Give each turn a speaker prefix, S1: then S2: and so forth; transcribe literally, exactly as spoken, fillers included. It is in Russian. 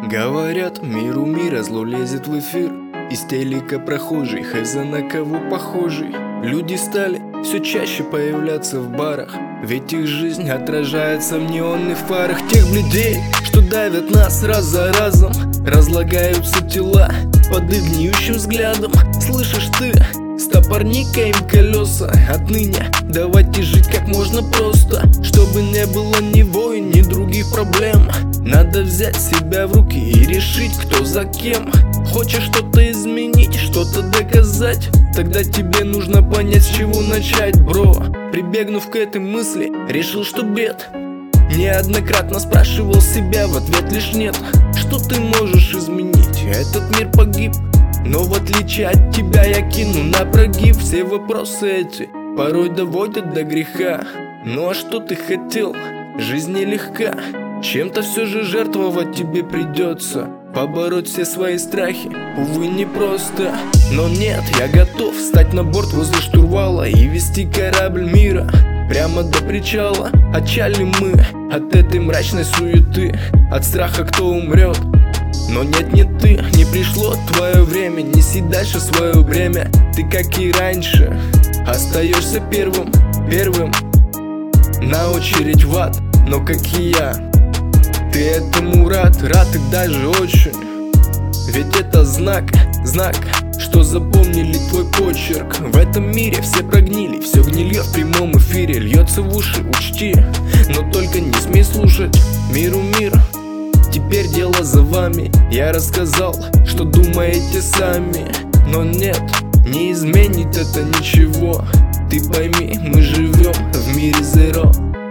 S1: Говорят, миру мира зло лезет в эфир. Из телека прохожий, хз на кого похожий. Люди стали все чаще появляться в барах, ведь их жизнь отражается в неонных фарах тех бледей, что давят нас раз за разом. Разлагаются тела под их гниющим взглядом. Слышишь ты? Стопорни-ка им колеса. Отныне давайте жить как можно просто, чтобы не было ни войн, ни других проблем. Надо взять себя в руки и решить, кто за кем. Хочешь что-то изменить, что-то доказать? Тогда тебе нужно понять, с чего начать, бро. Прибегнув к этой мысли, решил, что бред. Неоднократно спрашивал себя, в ответ лишь нет. Что ты можешь изменить? Этот мир погиб. Но в отличие от тебя я кину на прогиб. Все вопросы эти порой доводят до греха. Ну а что ты хотел? Жизнь нелегка. Чем-то все же жертвовать тебе придется. Побороть все свои страхи, увы, непросто. Но нет, я готов встать на борт возле штурвала и вести корабль мира прямо до причала. Отчалим мы от этой мрачной суеты, от страха, кто умрет. Но нет, не ты, не пришло твое время. Неси дальше свое бремя. Ты, как и раньше, остаешься первым, первым на очередь в ад. Но как и я, ты этому рад, рад и даже очень. Ведь это знак, знак, что запомнили твой почерк. В этом мире все прогнили, все гнилье в прямом эфире льется в уши, учти. Но только не смей слушать миру мир. Теперь дело за вами. Я рассказал, что думаете сами. Но нет, не изменит это ничего. Ты пойми, мы живем в мире зеро.